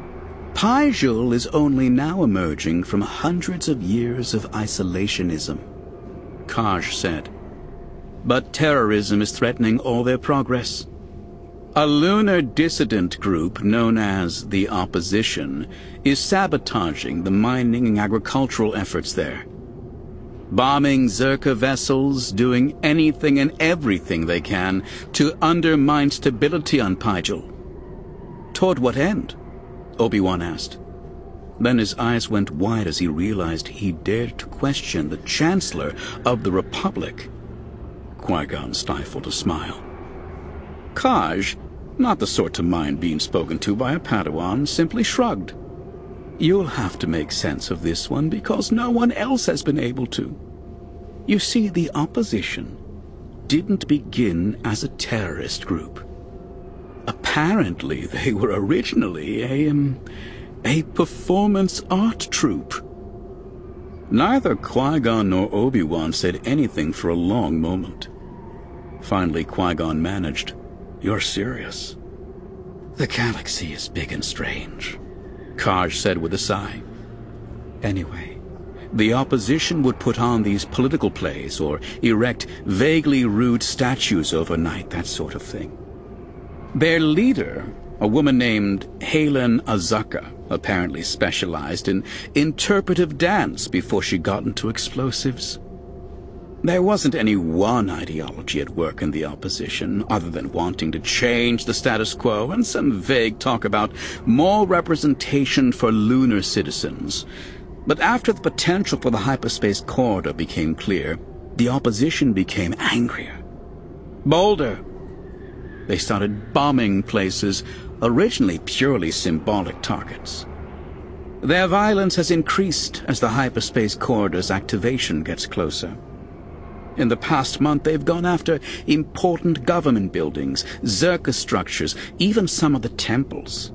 Pygel is only now emerging from hundreds of years of isolationism, Kaj said. But terrorism is threatening all their progress. A lunar dissident group known as the Opposition is sabotaging the mining and agricultural efforts there. Bombing Zerka vessels, doing anything and everything they can to undermine stability on Pygel. Toward what end? Obi-Wan asked. Then his eyes went wide as he realized he dared to question the Chancellor of the Republic. Qui-Gon stifled a smile. Kaj, not the sort to mind being spoken to by a Padawan, simply shrugged. You'll have to make sense of this one because no one else has been able to. You see, the Opposition didn't begin as a terrorist group. Apparently, they were originally a, um, a performance art troupe. Neither Qui-Gon nor Obi-Wan said anything for a long moment. Finally, Qui-Gon managed. You're serious? The galaxy is big and strange, Kaj said with a sigh. Anyway, the Opposition would put on these political plays or erect vaguely rude statues overnight, that sort of thing. Their leader, a woman named Halen Azaka, apparently specialized in interpretive dance before she got into explosives. There wasn't any one ideology at work in the Opposition, other than wanting to change the status quo and some vague talk about more representation for lunar citizens. But after the potential for the hyperspace corridor became clear, the Opposition became angrier, bolder. They started bombing places, originally purely symbolic targets. Their violence has increased as the hyperspace corridor's activation gets closer. In the past month, they've gone after important government buildings, Zerka structures, even some of the temples.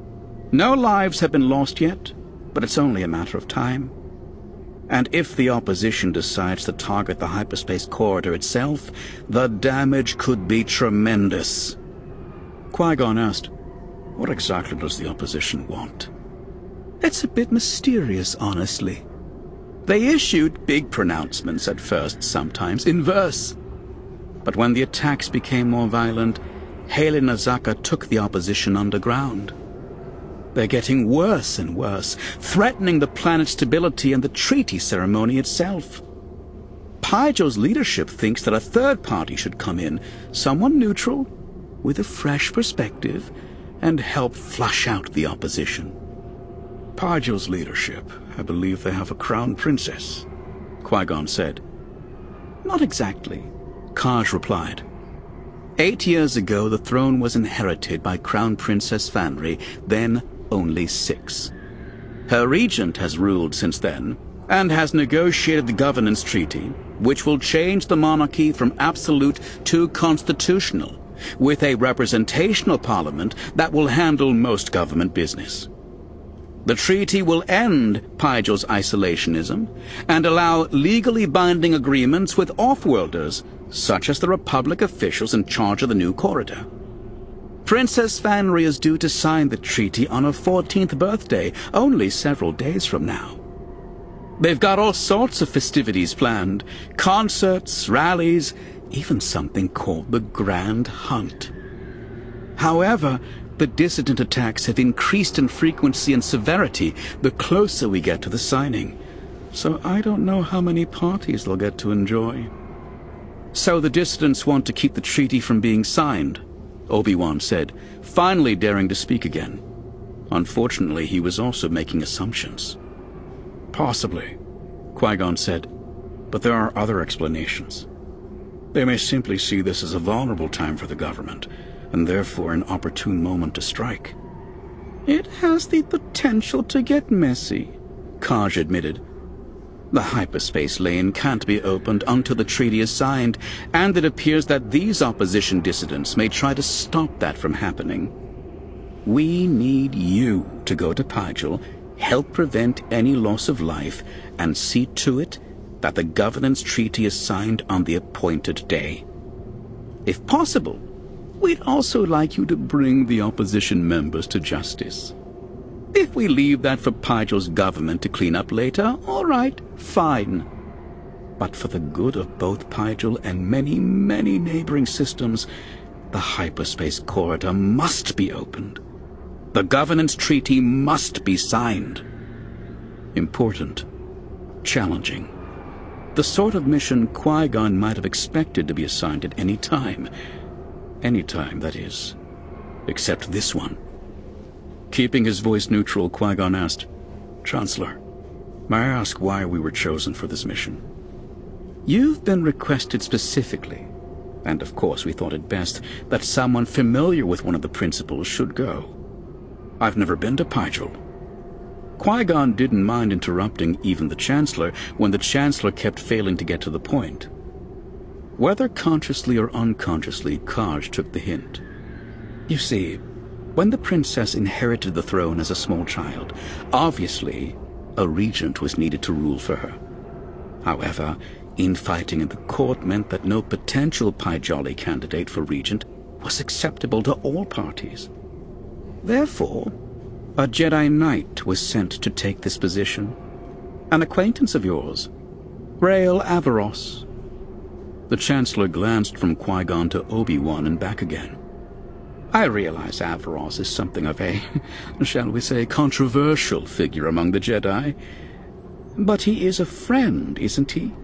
No lives have been lost yet, but it's only a matter of time. And if the Opposition decides to target the hyperspace corridor itself, the damage could be tremendous. Qui-Gon asked, What exactly does the Opposition want? It's a bit mysterious, honestly. They issued big pronouncements at first, sometimes in verse. But when the attacks became more violent, Halen Azaka took the Opposition underground. They're getting worse and worse, threatening the planet's stability and the treaty ceremony itself. Pygel's leadership thinks that a third party should come in, someone neutral, with a fresh perspective, and help flush out the Opposition. Pygel's leadership, I believe they have a crown princess, Qui-Gon said. Not exactly, Kaj replied. Eight years ago, the throne was inherited by Crown Princess Fanry, then only six. Her regent has ruled since then, and has negotiated the governance treaty, which will change the monarchy from absolute to constitutional, with a representational parliament that will handle most government business. The treaty will end Pygel's isolationism and allow legally binding agreements with off-worlders, such as the Republic officials in charge of the new corridor. Princess Fanry is due to sign the treaty on her fourteenth birthday, only several days from now. They've got all sorts of festivities planned, concerts, rallies, even something called the Grand Hunt. However, the dissident attacks have increased in frequency and severity the closer we get to the signing, so I don't know how many parties they'll get to enjoy. So the dissidents want to keep the treaty from being signed, Obi-Wan said, finally daring to speak again. Unfortunately, he was also making assumptions. Possibly, Qui-Gon said, but there are other explanations. They may simply see this as a vulnerable time for the government, and therefore an opportune moment to strike. It has the potential to get messy, Kaj admitted. The hyperspace lane can't be opened until the treaty is signed, and it appears that these opposition dissidents may try to stop that from happening. We need you to go to Pygel, help prevent any loss of life, and see to it that the governance treaty is signed on the appointed day. If possible, we'd also like you to bring the opposition members to justice. If we leave that for Pygel's government to clean up later, all right, fine. But for the good of both Pygel and many, many neighboring systems, the hyperspace corridor must be opened. The governance treaty must be signed. Important. Challenging. The sort of mission Qui-Gon might have expected to be assigned at any time. Any time, that is. Except this one. Keeping his voice neutral, Qui-Gon asked, "Chancellor, may I ask why we were chosen for this mission?" "You've been requested specifically, and of course we thought it best that someone familiar with one of the principals should go. I've never been to Pygel." Qui-Gon didn't mind interrupting even the Chancellor when the Chancellor kept failing to get to the point. Whether consciously or unconsciously, Kaj took the hint. You see, when the princess inherited the throne as a small child, obviously a regent was needed to rule for her. However, infighting in the court meant that no potential Pygoli candidate for regent was acceptable to all parties. Therefore, a Jedi Knight was sent to take this position. An acquaintance of yours, Rael Averross. The Chancellor glanced from Qui-Gon to Obi-Wan and back again. I realize Averross is something of a, shall we say, controversial figure among the Jedi. But he is a friend, isn't he?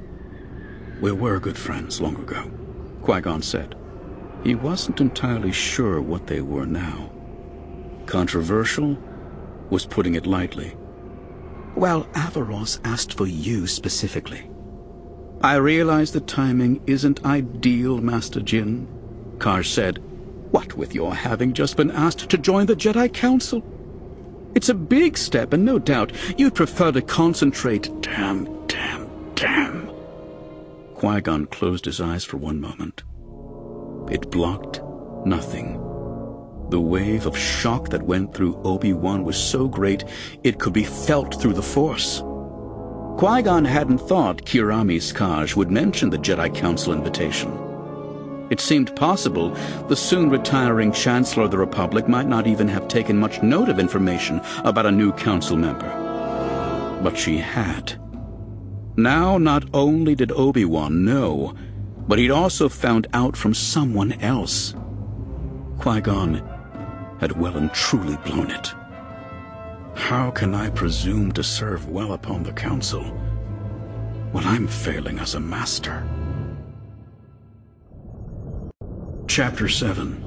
We were good friends long ago, Qui-Gon said. He wasn't entirely sure what they were now. Controversial was putting it lightly. Well, Averross asked for you specifically. I realize the timing isn't ideal, Master Jin, Kaj said. What with your having just been asked to join the Jedi Council? It's a big step, and no doubt you'd prefer to concentrate. Damn, damn, damn. Qui-Gon closed his eyes for one moment. It blocked nothing. The wave of shock that went through Obi-Wan was so great it could be felt through the Force. Qui-Gon hadn't thought Kirami's Kaj would mention the Jedi Council invitation. It seemed possible the soon-retiring Chancellor of the Republic might not even have taken much note of information about a new council member. But she had. Now not only did Obi-Wan know, but he'd also found out from someone else. Qui-Gon had well and truly blown it. How can I presume to serve well upon the council when I'm failing as a master? Chapter seven.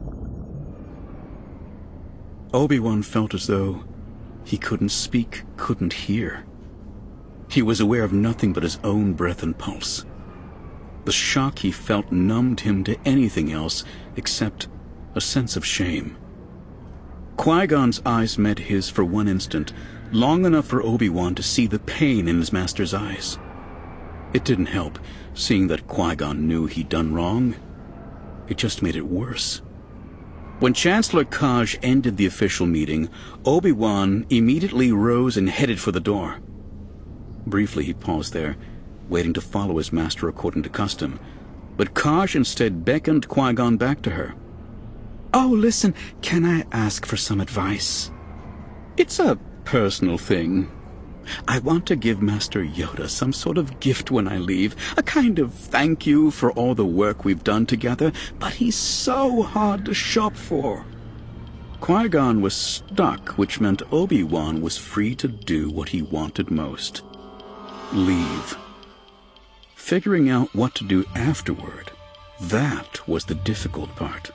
Obi-Wan felt as though he couldn't speak, couldn't hear. He was aware of nothing but his own breath and pulse. The shock he felt numbed him to anything else except a sense of shame. Qui-Gon's eyes met his for one instant, long enough for Obi-Wan to see the pain in his master's eyes. It didn't help, seeing that Qui-Gon knew he'd done wrong. It just made it worse. When Chancellor Kaj ended the official meeting, Obi-Wan immediately rose and headed for the door. Briefly he paused there, waiting to follow his master according to custom, but Kaj instead beckoned Qui-Gon back to her. "Oh, listen, can I ask for some advice?" "It's a personal thing. I want to give Master Yoda some sort of gift when I leave, a kind of thank you for all the work we've done together, but he's so hard to shop for." Qui-Gon was stuck, which meant Obi-Wan was free to do what he wanted most. Leave. Figuring out what to do afterward, that was the difficult part.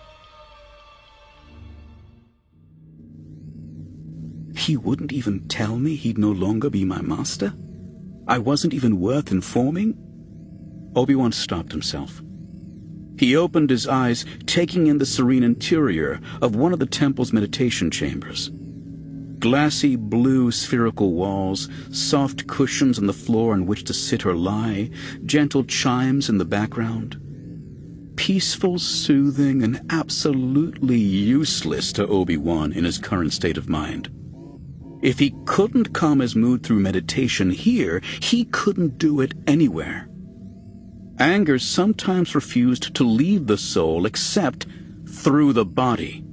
He wouldn't even tell me he'd no longer be my master? I wasn't even worth informing? Obi-Wan stopped himself. He opened his eyes, taking in the serene interior of one of the temple's meditation chambers. Glassy blue spherical walls, soft cushions on the floor on which to sit or lie, gentle chimes in the background. Peaceful, soothing, and absolutely useless to Obi-Wan in his current state of mind. If he couldn't calm his mood through meditation here, he couldn't do it anywhere. Anger sometimes refused to leave the soul except through the body.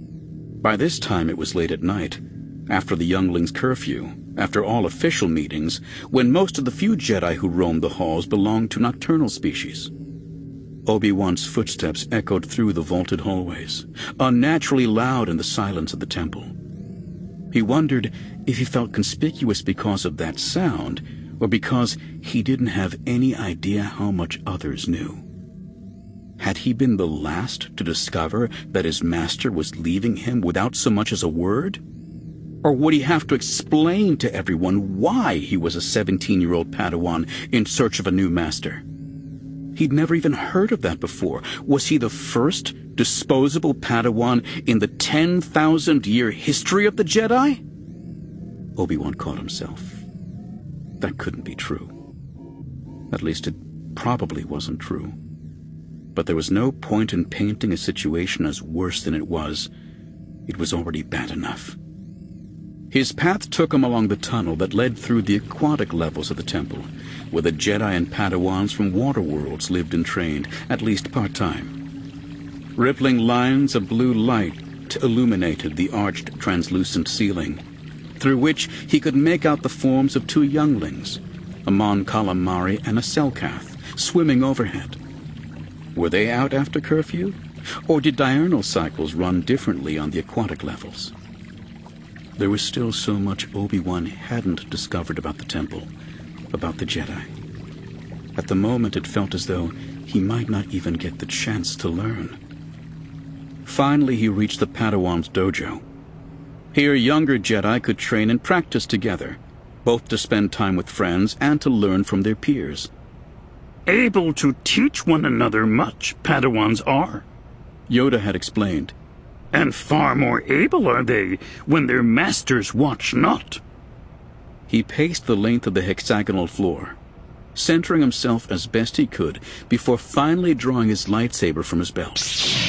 By this time it was late at night, after the younglings' curfew, after all official meetings, when most of the few Jedi who roamed the halls belonged to nocturnal species. Obi-Wan's footsteps echoed through the vaulted hallways, unnaturally loud in the silence of the temple. He wondered if he felt conspicuous because of that sound, or because he didn't have any idea how much others knew. Had he been the last to discover that his master was leaving him without so much as a word? Or would he have to explain to everyone why he was a seventeen-year-old Padawan in search of a new master? He'd never even heard of that before. Was he the first disposable Padawan in the ten thousand year history of the Jedi? Obi-Wan caught himself. That couldn't be true. At least it probably wasn't true. But there was no point in painting a situation as worse than it was. It was already bad enough. His path took him along the tunnel that led through the aquatic levels of the temple, where the Jedi and Padawans from water worlds lived and trained, at least part-time. Rippling lines of blue light illuminated the arched, translucent ceiling, through which he could make out the forms of two younglings, a Mon Calamari and a Selkath, swimming overhead. Were they out after curfew? Or did diurnal cycles run differently on the aquatic levels? There was still so much Obi-Wan hadn't discovered about the temple, about the Jedi. At the moment it felt as though he might not even get the chance to learn. Finally he reached the Padawan's dojo. Here younger Jedi could train and practice together, both to spend time with friends and to learn from their peers. Able to teach one another much, Padawans are, Yoda had explained. And far more able are they when their masters watch not. He paced the length of the hexagonal floor, centering himself as best he could before finally drawing his lightsaber from his belt.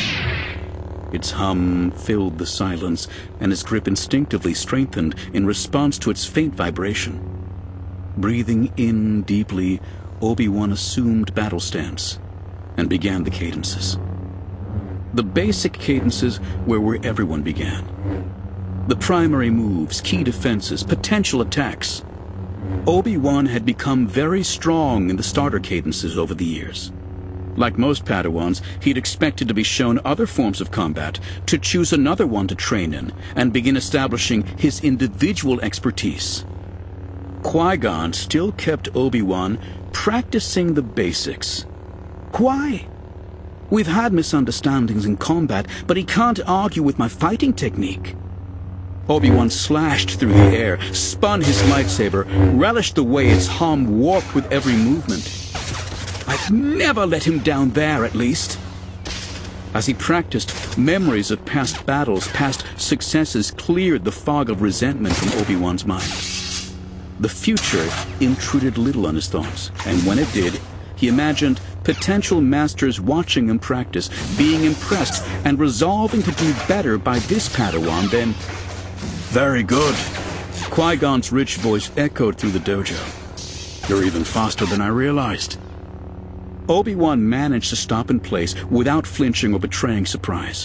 Its hum filled the silence, and his grip instinctively strengthened in response to its faint vibration. Breathing in deeply, Obi-Wan assumed battle stance and began the cadences. The basic cadences were where everyone began. The primary moves, key defenses, potential attacks. Obi-Wan had become very strong in the starter cadences over the years. Like most Padawans, he'd expected to be shown other forms of combat, to choose another one to train in, and begin establishing his individual expertise. Qui-Gon still kept Obi-Wan practicing the basics. Why? We've had misunderstandings in combat, but he can't argue with my fighting technique. Obi-Wan slashed through the air, spun his lightsaber, relished the way its hum warped with every movement. I'd never let him down there, at least. As he practiced, memories of past battles, past successes cleared the fog of resentment from Obi-Wan's mind. The future intruded little on his thoughts, and when it did, he imagined potential masters watching him practice, being impressed, and resolving to do better by this Padawan than... Very good. Qui-Gon's rich voice echoed through the dojo. You're even faster than I realized. Obi-Wan managed to stop in place without flinching or betraying surprise.